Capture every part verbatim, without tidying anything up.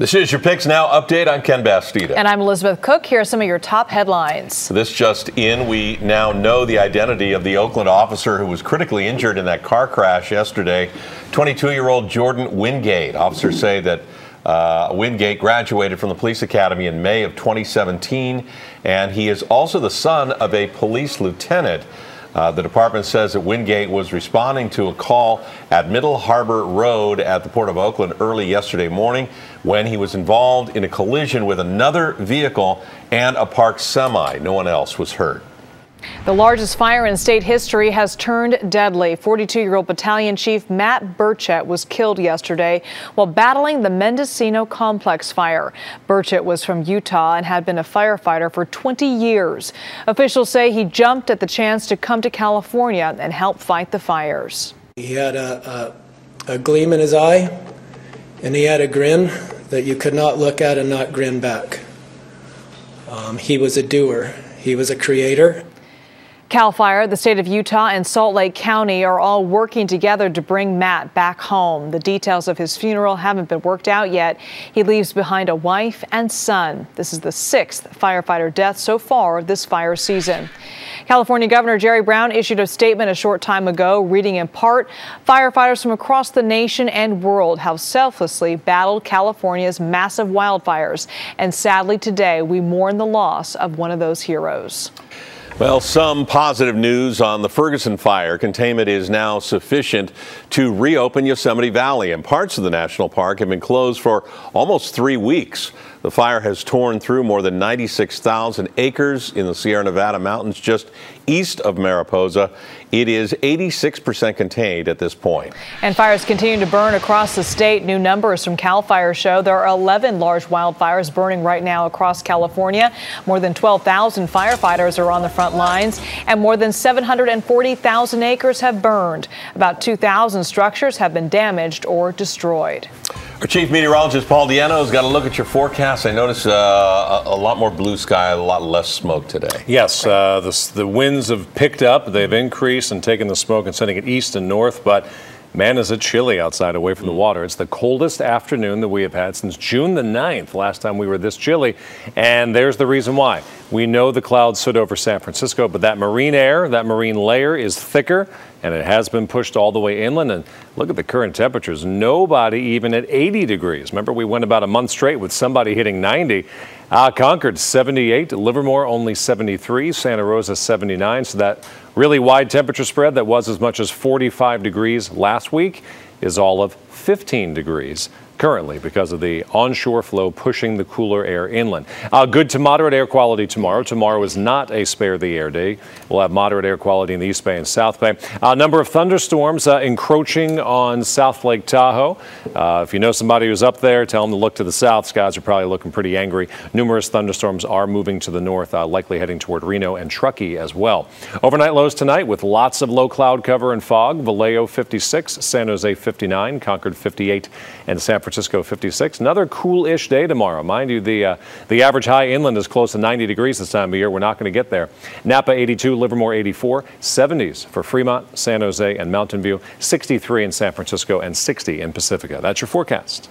This is your Picks Now update. I'm Ken Bastida. And I'm Elizabeth Cook. Here are some of your top headlines. This just in, we now know the identity of the Oakland officer who was critically injured in that car crash yesterday. twenty-two-year-old Jordan Wingate. Officers say that uh, Wingate graduated from the police academy in May of twenty seventeen, and he is also the son of a police lieutenant. Uh, the department says that Wingate was responding to a call at Middle Harbor Road at the Port of Oakland early yesterday morning when he was involved in a collision with another vehicle and a parked semi. No one else was hurt. The largest fire in state history has turned deadly. forty-two-year-old Battalion Chief Matt Burchett was killed yesterday while battling the Mendocino Complex fire. Burchett was from Utah and had been a firefighter for twenty years. Officials say he jumped at the chance to come to California and help fight the fires. He had a, a, a gleam in his eye, and he had a grin that you could not look at and not grin back. Um, he was a doer. He was a creator. CAL FIRE, the state of Utah, and Salt Lake County are all working together to bring Matt back home. The details of his funeral haven't been worked out yet. He leaves behind a wife and son. This is the sixth firefighter death so far this fire season. California Governor Jerry Brown issued a statement a short time ago, reading in part, firefighters from across the nation and world have selflessly battled California's massive wildfires. And sadly today, we mourn the loss of one of those heroes. Well, some positive news on the Ferguson fire. Containment is now sufficient to reopen Yosemite Valley, and parts of the national park have been closed for almost three weeks. The fire has torn through more than ninety-six thousand acres in the Sierra Nevada mountains just east of Mariposa. It is eighty-six percent contained at this point. And fires continue to burn across the state. New numbers from CAL FIRE show there are eleven large wildfires burning right now across California. More than twelve thousand firefighters are on the front lines, and more than seven hundred forty thousand acres have burned. About two thousand structures have been damaged or destroyed. Our chief meteorologist, Paul Diano, has got a look at your forecast. I notice uh, a, a lot more blue sky, a lot less smoke today. Yes, uh, the, the winds have picked up. They've increased and taken the smoke and sending it east and north. But, man, is it chilly outside away from the water. It's the coldest afternoon that we have had since June the ninth, last time we were this chilly. And there's the reason why. We know the clouds sit over San Francisco, but that marine air, that marine layer is thicker, and it has been pushed all the way inland. And look at the current temperatures. Nobody even at eighty degrees. Remember, we went about a month straight with somebody hitting ninety. Uh, Concord seventy-eight, Livermore only seventy-three, Santa Rosa seventy-nine. So that really wide temperature spread that was as much as forty-five degrees last week is all of fifteen degrees currently because of the onshore flow pushing the cooler air inland. Uh, good to moderate air quality tomorrow. Tomorrow is not a spare the air day. We'll have moderate air quality in the East Bay and South Bay. A uh, number of thunderstorms uh, encroaching on South Lake Tahoe. Uh, if you know somebody who's up there, tell them to look to the south. Skies are probably looking pretty angry. Numerous thunderstorms are moving to the north, uh, likely heading toward Reno and Truckee as well. Overnight lows tonight with lots of low cloud cover and fog. Vallejo fifty-six, San Jose fifty-nine, Concord fifty-eight, and San Francisco fifty-six. Another cool-ish day tomorrow. Mind you, the uh, the average high inland is close to ninety degrees this time of year. We're not going to get there. Napa eighty-two, Livermore eighty-four, seventies for Fremont, San Jose, and Mountain View, sixty-three in San Francisco, and sixty in Pacifica. That's your forecast.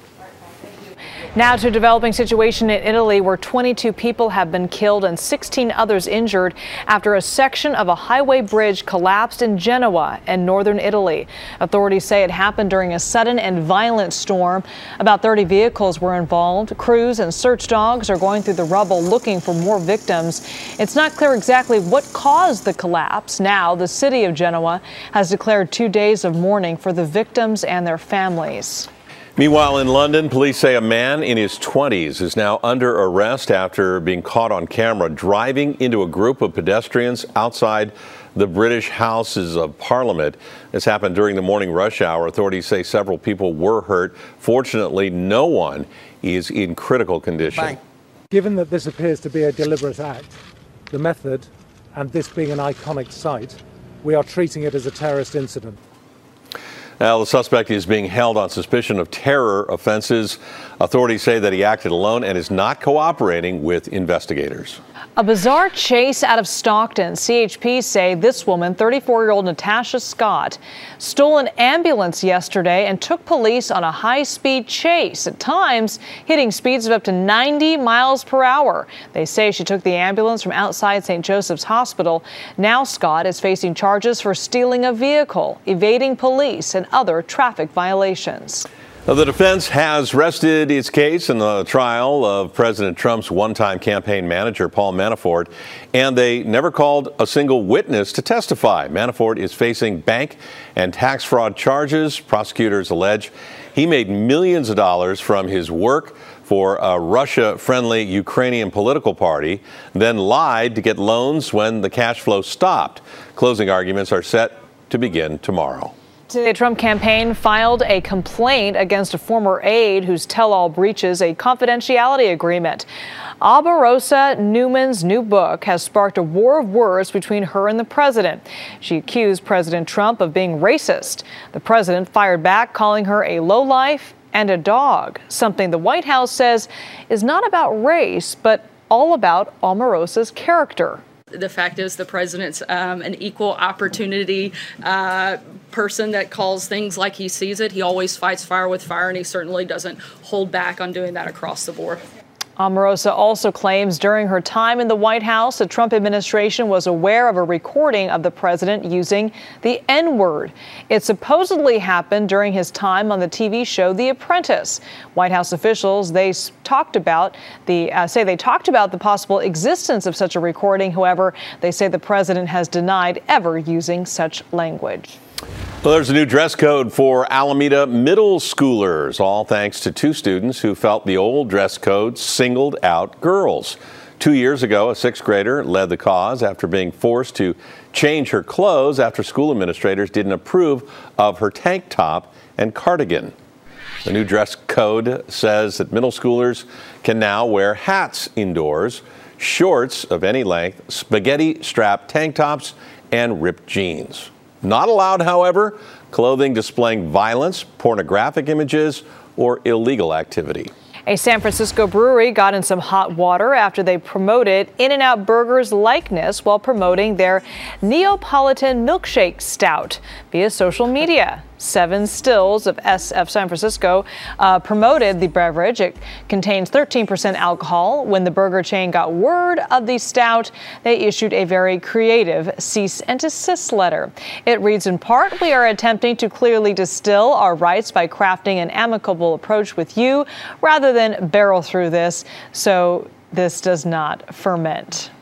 Now to a developing situation in Italy where twenty-two people have been killed and sixteen others injured after a section of a highway bridge collapsed in Genoa in northern Italy. Authorities say it happened during a sudden and violent storm. About thirty vehicles were involved. Crews and search dogs are going through the rubble looking for more victims. It's not clear exactly what caused the collapse. Now the city of Genoa has declared two days of mourning for the victims and their families. Meanwhile, in London, police say a man in his twenties is now under arrest after being caught on camera driving into a group of pedestrians outside the British Houses of Parliament. This happened during the morning rush hour. Authorities say several people were hurt. Fortunately, no one is in critical condition. Bang. Given that this appears to be a deliberate act, the method, and this being an iconic site, we are treating it as a terrorist incident. Now, the suspect is being held on suspicion of terror offenses. Authorities say that he acted alone and is not cooperating with investigators. A bizarre chase out of Stockton. C H P say this woman, thirty-four-year-old Natasha Scott, stole an ambulance yesterday and took police on a high-speed chase, at times hitting speeds of up to ninety miles per hour. They say she took the ambulance from outside Saint Joseph's Hospital. Now Scott is facing charges for stealing a vehicle, evading police, and other traffic violations. Now, the defense has rested its case in the trial of President Trump's one-time campaign manager, Paul Manafort, and they never called a single witness to testify. Manafort is facing bank and tax fraud charges. Prosecutors allege he made millions of dollars from his work for a Russia-friendly Ukrainian political party, then lied to get loans when the cash flow stopped. Closing arguments are set to begin tomorrow. The Trump campaign filed a complaint against a former aide whose tell-all breaches a confidentiality agreement. Omarosa Newman's new book has sparked a war of words between her and the president. She accused President Trump of being racist. The president fired back, calling her a lowlife and a dog, something the White House says is not about race, but all about Omarosa's character. The fact is the president's um, an equal opportunity uh, person that calls things like he sees it. He always fights fire with fire, and he certainly doesn't hold back on doing that across the board. Omarosa also claims during her time in the White House, the Trump administration was aware of a recording of the president using the N-word. It supposedly happened during his time on the T V show The Apprentice. White House officials, they talked about the uh, say they talked about the possible existence of such a recording. However, they say the president has denied ever using such language. Well, there's a new dress code for Alameda middle schoolers, all thanks to two students who felt the old dress code singled out girls. Two years ago, a sixth grader led the cause after being forced to change her clothes after school administrators didn't approve of her tank top and cardigan. The new dress code says that middle schoolers can now wear hats indoors, shorts of any length, spaghetti-strapped tank tops, and ripped jeans. Not allowed, however, clothing displaying violence, pornographic images, or illegal activity. A San Francisco brewery got in some hot water after they promoted In-N-Out Burger's likeness while promoting their Neapolitan milkshake stout via social media. Seven stills of S F San Francisco uh, promoted the beverage. It contains thirteen percent alcohol. When the burger chain got word of the stout, they issued a very creative cease and desist letter. It reads in part, "We are attempting to clearly distill our rights by crafting an amicable approach with you rather than barrel through this, so this does not ferment."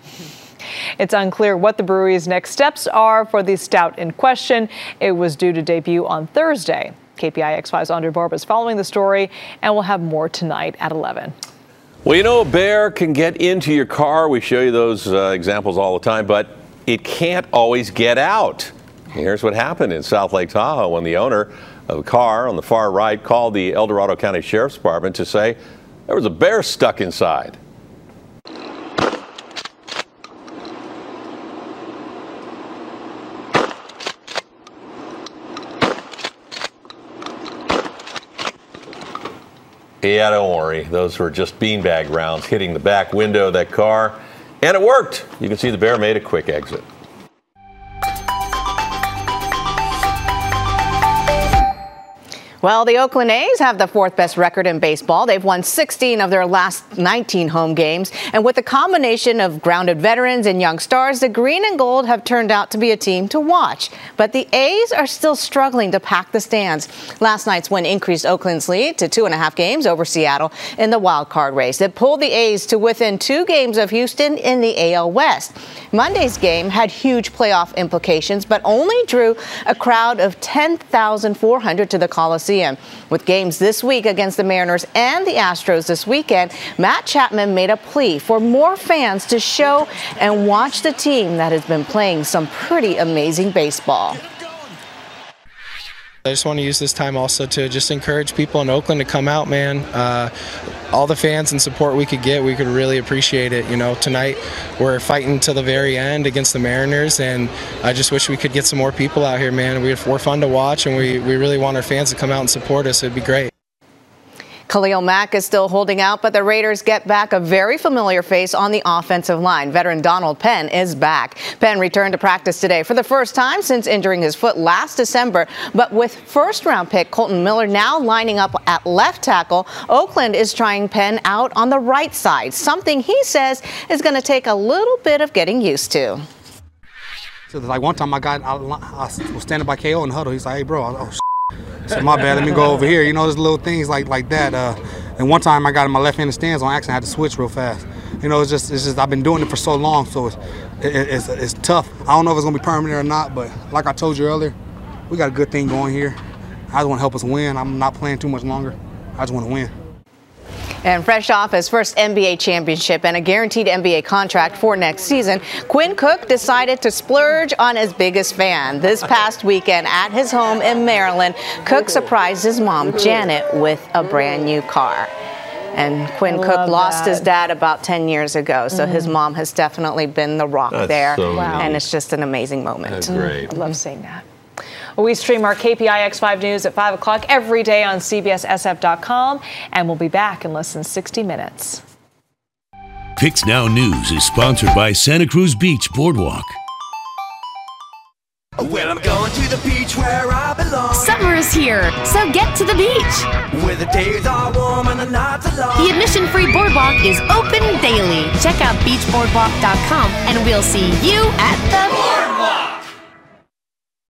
It's unclear what the brewery's next steps are for the stout in question. It was due to debut on Thursday. K P I X five's Andre Barba is following the story, and we'll have more tonight at eleven. Well, you know, a bear can get into your car. We show you those uh, examples all the time, but it can't always get out. Here's what happened in South Lake Tahoe when the owner of a car on the far right called the El Dorado County Sheriff's Department to say there was a bear stuck inside. Yeah, don't worry. Those were just beanbag rounds hitting the back window of that car, and it worked. You can see the bear made a quick exit. Well, the Oakland A's have the fourth best record in baseball. They've won sixteen of their last nineteen home games. And with a combination of grounded veterans and young stars, the green and gold have turned out to be a team to watch. But the A's are still struggling to pack the stands. Last night's win increased Oakland's lead to two and a half games over Seattle in the wild card race. It pulled the A's to within two games of Houston in the A L West. Monday's game had huge playoff implications, but only drew a crowd of ten thousand four hundred to the Coliseum. With games this week against the Mariners and the Astros this weekend, Matt Chapman made a plea for more fans to show and watch the team that has been playing some pretty amazing baseball. I just want to use this time also to just encourage people in Oakland to come out, man. Uh, all the fans and support we could get, we could really appreciate it. You know, tonight we're fighting to the very end against the Mariners, and I just wish we could get some more people out here, man. We're fun to watch, and we, we really want our fans to come out and support us. It'd be great. Khalil Mack is still holding out, but the Raiders get back a very familiar face on the offensive line. Veteran Donald Penn is back. Penn returned to practice today for the first time since injuring his foot last December. But with first-round pick Colton Miller now lining up at left tackle, Oakland is trying Penn out on the right side, something he says is going to take a little bit of getting used to. So like one time I got, I, I was standing by K O in the huddle. He's like, hey, bro, I, oh, shit. So my bad, let me go over here. You know, there's little things like like that. Uh, and one time I got in my left-handed stance on accident. I had to switch real fast. You know, it's just, it's just I've been doing it for so long, so it's, it, it's, it's tough. I don't know if it's going to be permanent or not, but like I told you earlier, we got a good thing going here. I just want to help us win. I'm not playing too much longer. I just want to win. And fresh off his first N B A championship and a guaranteed N B A contract for next season, Quinn Cook decided to splurge on his biggest fan. This past weekend at his home in Maryland, Cook surprised his mom, Janet, with a brand new car. And Quinn Cook lost that. his dad about ten years ago, so mm. his mom has definitely been the rock That's there. So wow. And it's just an amazing moment. That's great. I love seeing that. Well, we stream our K P I X five News at five o'clock every day on C B S S F dot com, and we'll be back in less than sixty minutes. Pix Now News is sponsored by Santa Cruz Beach Boardwalk. Well, I'm going to the beach where I belong. Summer is here, so get to the beach. Where the days are warm and the nights are long. The admission-free boardwalk is open daily. Check out beach boardwalk dot com and we'll see you at the boardwalk.